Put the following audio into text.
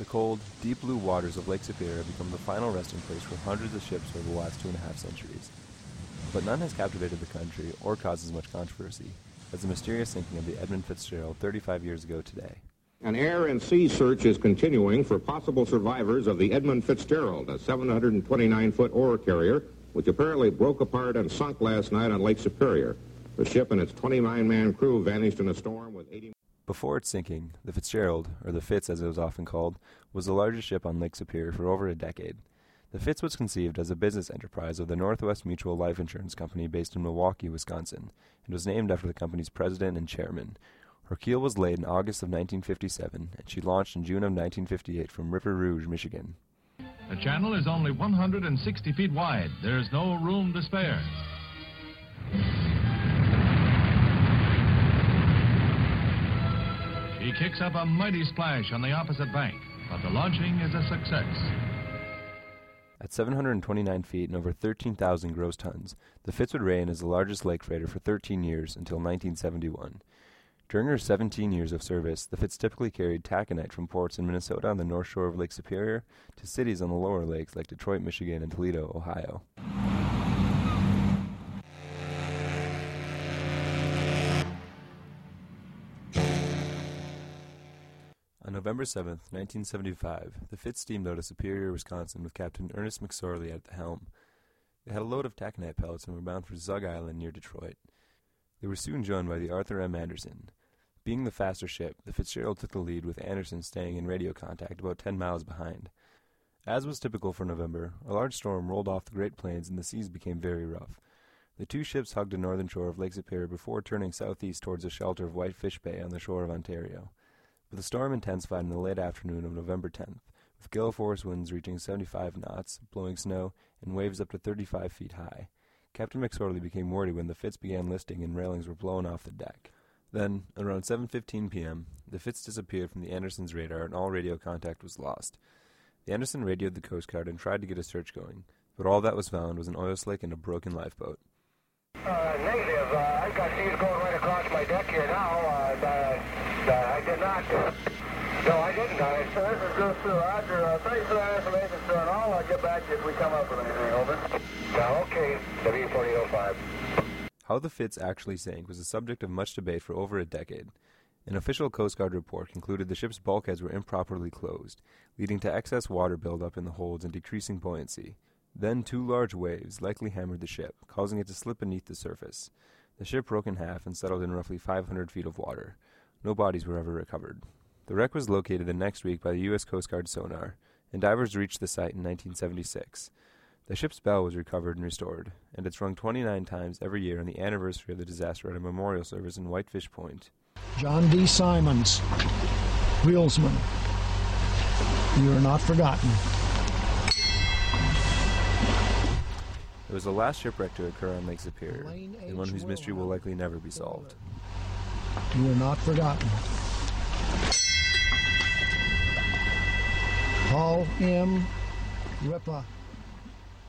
cold, deep blue waters of Lake Superior have become the final resting place for hundreds of ships over the last 2.5 centuries. But none has captivated the country or caused as much controversy as the mysterious sinking of the Edmund Fitzgerald 35 years ago today. An air and sea search is continuing for possible survivors of the Edmund Fitzgerald, a 729-foot ore carrier, which apparently broke apart and sunk last night on Lake Superior. The ship and its 29-man crew vanished in a storm with 80... Before its sinking, the Fitzgerald, or the Fitz as it was often called, was the largest ship on Lake Superior for over a decade. The Fitz was conceived as a business enterprise of the Northwest Mutual Life Insurance Company based in Milwaukee, Wisconsin, and was named after the company's president and chairman. Her keel was laid in August of 1957, and she launched in June of 1958 from River Rouge, Michigan. The channel is only 160 feet wide. There's no room to spare. She kicks up a mighty splash on the opposite bank, but the launching is a success. At 729 feet and over 13,000 gross tons, the Fitz would reign as the largest lake freighter for 13 years until 1971. During her 17 years of service, the Fitz typically carried taconite from ports in Minnesota on the north shore of Lake Superior to cities on the lower lakes like Detroit, Michigan, and Toledo, Ohio. On November 7, 1975, the Fitz steamed out of Superior, Wisconsin with Captain Ernest McSorley at the helm. They had a load of taconite pellets and were bound for Zug Island near Detroit. They were soon joined by the Arthur M. Anderson. Being the faster ship, the Fitzgerald took the lead with Anderson staying in radio contact about 10 miles behind. As was typical for November, a large storm rolled off the Great Plains and the seas became very rough. The two ships hugged the northern shore of Lake Superior before turning southeast towards the shelter of Whitefish Bay on the shore of Ontario. But the storm intensified in the late afternoon of November 10th, with gale force winds reaching 75 knots, blowing snow, and waves up to 35 feet high. Captain McSorley became worried when the Fitz began listing and railings were blown off the deck. Then, around 7:15 p.m., the Fitz disappeared from the Anderson's radar and all radio contact was lost. The Anderson radioed the Coast Guard and tried to get a search going, but all that was found was an oil slick and a broken lifeboat. Negative. I've got seas going right across my deck here now. I did not. No, I didn't. So this is Goose through. Roger. Thanks for that information, sir, and I'll get back to you if we come up with anything. Over. Yeah, okay. W4005. How the Fitz actually sank was the subject of much debate for over a decade. An official Coast Guard report concluded the ship's bulkheads were improperly closed, leading to excess water buildup in the holds and decreasing buoyancy. Then 2 large waves likely hammered the ship, causing it to slip beneath the surface. The ship broke in half and settled in roughly 500 feet of water. No bodies were ever recovered. The wreck was located the next week by the U.S. Coast Guard sonar, and divers reached the site in 1976. The ship's bell was recovered and restored, and it's rung 29 times every year on the anniversary of the disaster at a memorial service in Whitefish Point. John D. Simons, wheelsman, you are not forgotten. It was the last shipwreck to occur on Lake Superior, and one whose mystery will likely never be solved. You are not forgotten. Paul M. Ripa